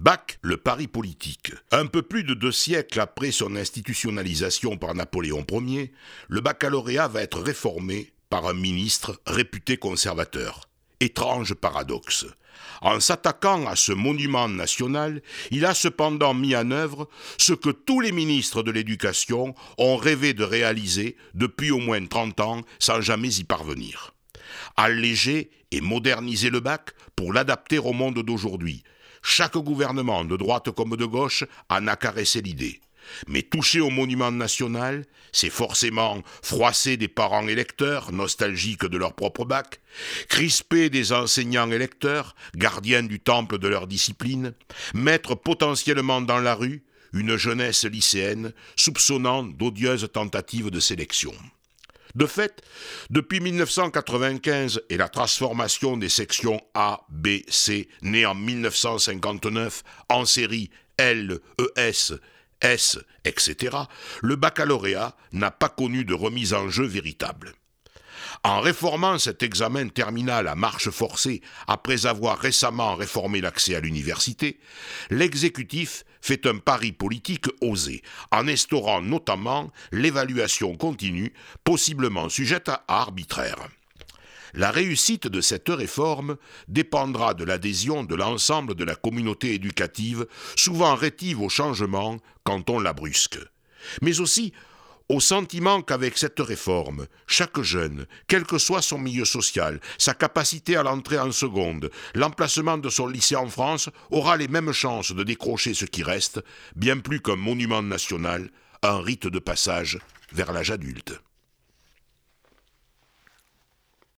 Bac, le pari politique. Un peu plus de 2 siècles après son institutionnalisation par Napoléon Ier, le baccalauréat va être réformé par un ministre réputé conservateur. Étrange paradoxe. En s'attaquant à ce monument national, il a cependant mis en œuvre ce que tous les ministres de l'Éducation ont rêvé de réaliser depuis au moins 30 ans sans jamais y parvenir. Alléger et moderniser le bac pour l'adapter au monde d'aujourd'hui. Chaque gouvernement, de droite comme de gauche, en a caressé l'idée. Mais toucher au monument national, c'est forcément froisser des parents électeurs, nostalgiques de leur propre bac, crisper des enseignants électeurs, gardiens du temple de leur discipline, mettre potentiellement dans la rue une jeunesse lycéenne soupçonnant d'odieuses tentatives de sélection. De fait, depuis 1995 et la transformation des sections A, B, C, nées en 1959, en série L, ES, S, etc., le baccalauréat n'a pas connu de remise en jeu véritable. En réformant cet examen terminal à marche forcée, après avoir récemment réformé l'accès à l'université, l'exécutif fait un pari politique osé, en instaurant notamment l'évaluation continue, possiblement sujette à arbitraire. La réussite de cette réforme dépendra de l'adhésion de l'ensemble de la communauté éducative, souvent rétive au changement quand on la brusque. Mais aussi au sentiment qu'avec cette réforme, chaque jeune, quel que soit son milieu social, sa capacité à l'entrée en seconde, l'emplacement de son lycée en France, aura les mêmes chances de décrocher ce qui reste, bien plus qu'un monument national, un rite de passage vers l'âge adulte.